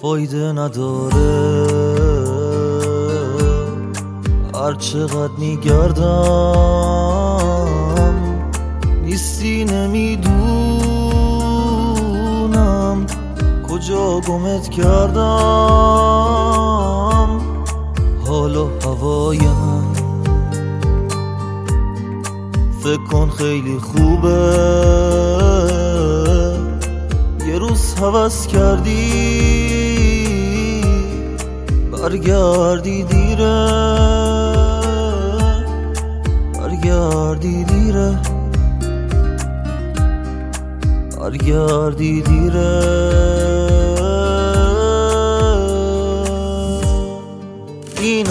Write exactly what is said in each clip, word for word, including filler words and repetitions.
فایده نداره هر چقدر میگردم نیستی، نمیدونم کجا گمت کردم. حالا هوایم فکر کن خیلی خوبه، یه روز هوس کردی برگردی دیره، برگردی دیره، برگردی دیره. این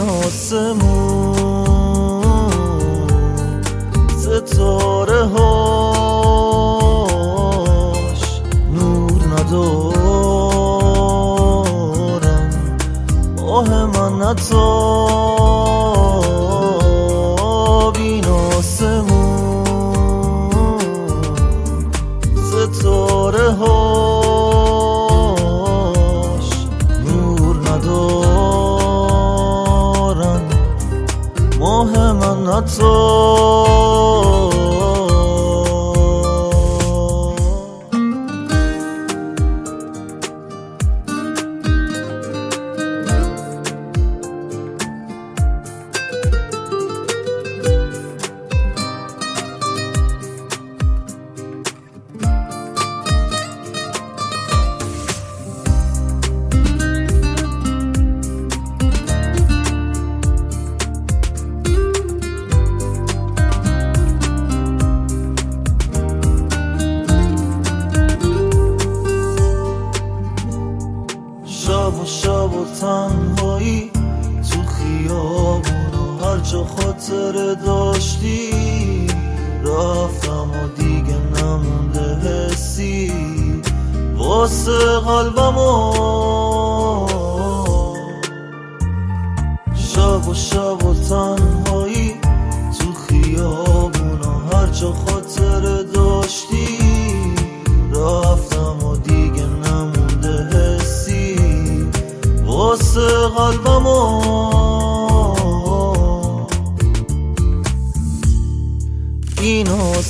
آسمون ستاره هاش نور ندارن، ماه من نتاب. این آسمون ستاره هاش نور ندارن، ماه من نتاب. شب و شب و تنهایی تو خیابون و هر جا خاطره داشتی رفتم و دیگه نمونده حسی واسه قلبمو. شب و شب و تنهایی تو خیابون و هر جا خاطره داشتی رفتم و دیگه نمونده حسی واسه قلبمو. این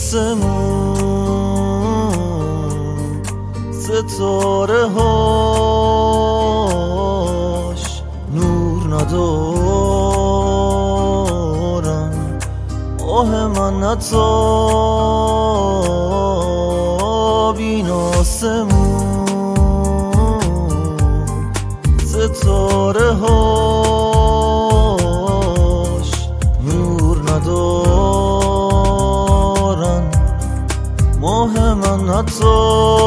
آسمون ستاره هاش نور ندارن، ماه من نتاب. این آسمون ستاره هاش نور ندارن، ماه من نتاب.